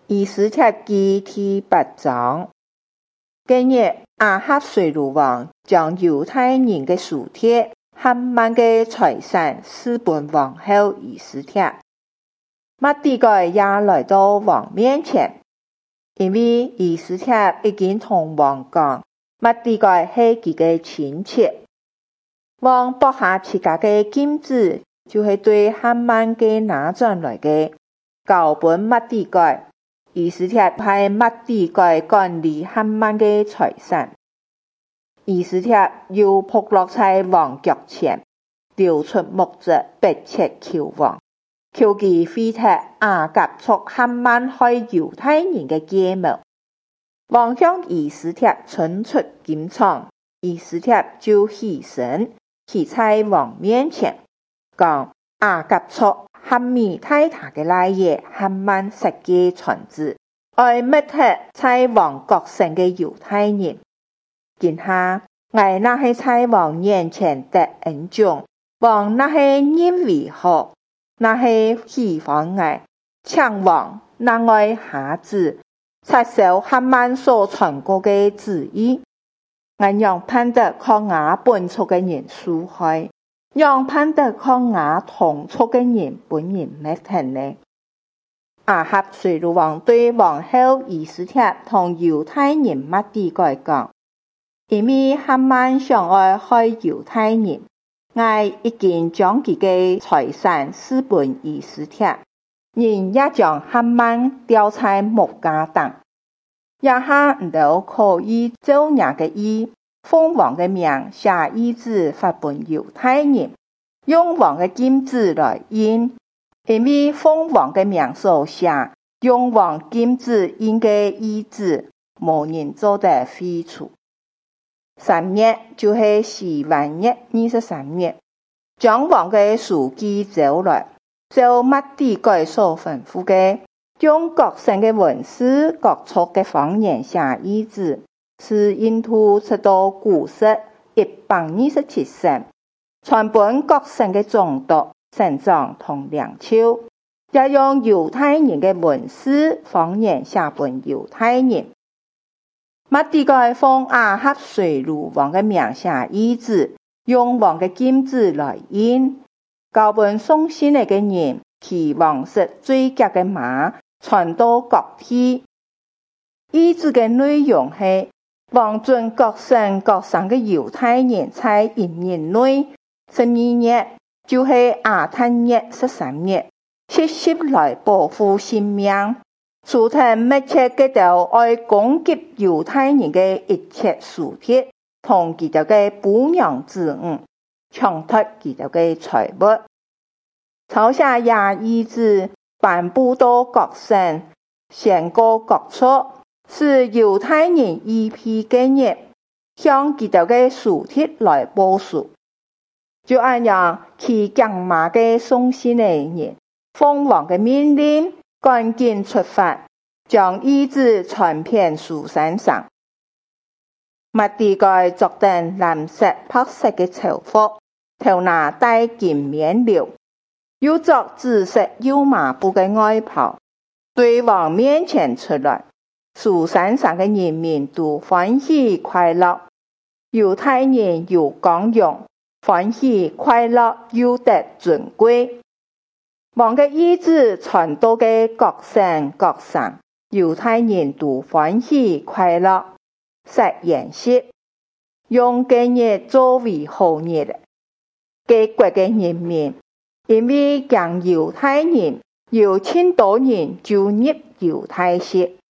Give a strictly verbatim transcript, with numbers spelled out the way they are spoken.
以斯帖記第八章，今日亞哈隨魯王將猶太人嘅屬鐵、哈曼嘅財產賜本王后以斯帖。末底改也來到王面前，因為以斯帖已經同王講，末底改係佢嘅親戚。王剝下自家嘅金子，就係對哈曼嘅拿轉來嘅，交本末底改。以斯帖派末底改管理哈曼嘅財產。以斯帖又仆落在王腳前，流出木子，迫切求王，求其廢除亞甲促哈曼害猶太人嘅計謀。王向以斯帖伸出金瘡，以斯帖就起身，企在王面前，講亞甲促哈密太他嘅賴爺哈曼設計傳旨，愛滅絕在王各省嘅猶太人。今下我那係在王眼前得恩寵，王那係認為好，那係喜歡我，請王那愛下旨，撤銷哈曼所傳過嘅旨意。我讓盼得靠我本族嘅人受害，讓盼得靠我同族嘅人本人滅絕呢。亞哈隨魯王對王后以斯帖同猶太人末底改講，因為哈曼想愛害猶太人，我已經將佢嘅財產賜本以斯帖，人也將哈曼吊在木架上，也下唔到可以照人嘅意，奉王嘅名寫懿旨發本猶太人，用王嘅金子來印。因為奉王嘅名所寫，用王金子印嘅懿旨，無人做得廢除。三月就是西元月二十三日，將王嘅書記召來，照末底改所吩咐嘅，用各省嘅文士、各族嘅方言寫懿旨，是印度直到古實一百二十七省，傳本各省嘅總督、省長同領袖，也用猶太人嘅文士方言寫本猶太人。末底改奉亞哈隨魯王嘅名寫懿旨，用王嘅金子來印，交本送信嚟嘅人，騎王室追擊嘅馬，傳到各地。懿旨嘅內容係，王准各省各省嘅猶太人在一年內十二日，就係亞坦月十三日，切實來保護性命，除掉滅絕佢哋愛攻擊猶太人嘅一切屬鐵，同佢哋嘅婦娘子女，搶奪佢哋嘅財物。抄寫也懿旨頒布到各省，宣告各處，使猶太人一批今日向佢哋嘅屬鐵來報數。就按樣騎強馬嘅送信嘅人，奉王嘅命令，趕緊出發，將懿旨傳遍書珊上。末底改作定藍色、白色嘅朝服，頭拿戴金面鎏，又作紫色油麻布嘅外袍，對王面前出來。書珊上嘅人民都歡喜快樂，猶太人又光榮，歡喜快樂又得尊貴。王嘅懿旨傳到嘅各省各省，猶太人都歡喜快樂，實筵席，用今日作為好日。各國嘅人民因為驚猶太人，有千多人就入猶太室。